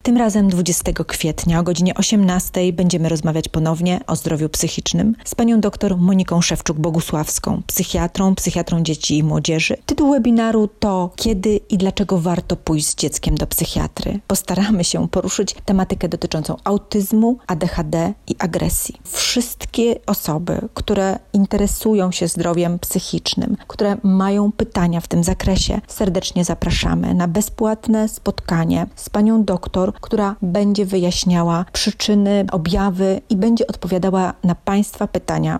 Tym razem 20 kwietnia o godzinie 18 będziemy rozmawiać ponownie o zdrowiu psychicznym z panią dr Moniką Szewczuk-Bogusławską, psychiatrą dzieci i młodzieży. Tytuł webinaru to kiedy i dlaczego warto pójść z dzieckiem do psychiatry. Postaramy się poruszyć tematykę dotyczącą autyzmu, ADHD i agresji. Wszystkie osoby, które interesują się zdrowiem psychicznym, które mają pytania w tym zakresie, serdecznie zapraszamy na bezpłatne spotkanie z panią doktor, która będzie wyjaśniała przyczyny, objawy i będzie odpowiadała na państwa pytania